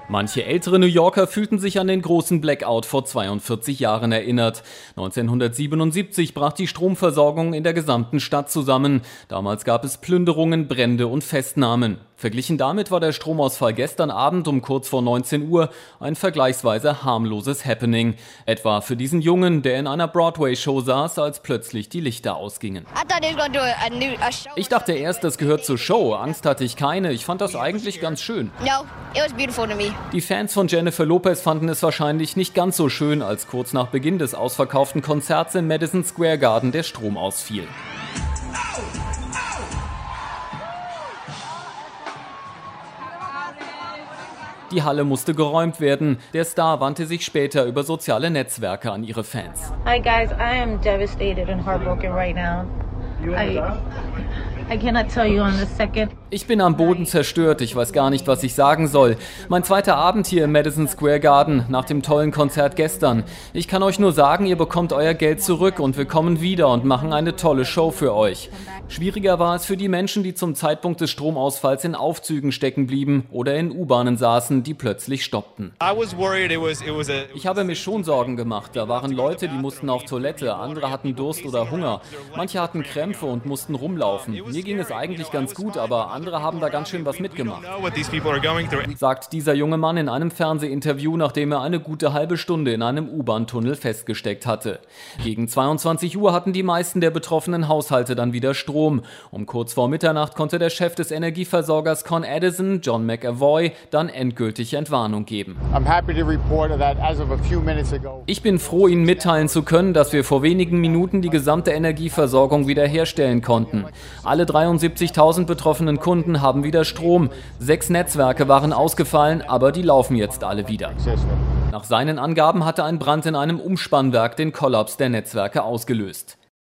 Manche ältere New Yorker fühlten sich an den großen Blackout vor 42 Jahren erinnert. 1977 brach die Stromversorgung in der gesamten Stadt zusammen. Damals gab es Plünderungen, Brände und Festnahmen. Verglichen damit war der Stromausfall gestern Abend um kurz vor 19 Uhr ein vergleichsweise harmloses Happening. Etwa für diesen Jungen, der in einer Broadway-Show saß, als plötzlich die Lichter ausgingen. Ich dachte erst, das gehört zur Show. Angst hatte ich keine. Ich fand das eigentlich ganz schön. Die Fans von Jennifer Lopez fanden es wahrscheinlich nicht ganz so schön, als kurz nach Beginn des ausverkauften Konzerts im Madison Square Garden der Strom ausfiel. Die Halle musste geräumt werden. Der Star wandte sich später über soziale Netzwerke an ihre Fans. Hi guys, I am devastated and heartbroken right now. I cannot tell you on the second. Ich bin am Boden zerstört, ich weiß gar nicht, was ich sagen soll. Mein zweiter Abend hier im Madison Square Garden, nach dem tollen Konzert gestern. Ich kann euch nur sagen, ihr bekommt euer Geld zurück und wir kommen wieder und machen eine tolle Show für euch. Schwieriger war es für die Menschen, die zum Zeitpunkt des Stromausfalls in Aufzügen stecken blieben oder in U-Bahnen saßen, die plötzlich stoppten. Ich habe mir schon Sorgen gemacht. Da waren Leute, die mussten auf Toilette, andere hatten Durst oder Hunger. Manche hatten Krämpfe und mussten rumlaufen. Mir ging es eigentlich ganz gut, aber andere haben da ganz schön was mitgemacht, sagt dieser junge Mann in einem Fernsehinterview, nachdem er eine gute halbe Stunde in einem U-Bahn-Tunnel festgesteckt hatte. Gegen 22 Uhr hatten die meisten der betroffenen Haushalte dann wieder Strom. Um kurz vor Mitternacht konnte der Chef des Energieversorgers Con Edison, John McAvoy, dann endgültig Entwarnung geben. Ich bin froh, Ihnen mitteilen zu können, dass wir vor wenigen Minuten die gesamte Energieversorgung wiederherstellen konnten. Alle 73.000 betroffenen Kunden haben wieder Strom. 6 Netzwerke waren ausgefallen, aber die laufen jetzt alle wieder. Nach seinen Angaben hatte ein Brand in einem Umspannwerk den Kollaps der Netzwerke ausgelöst.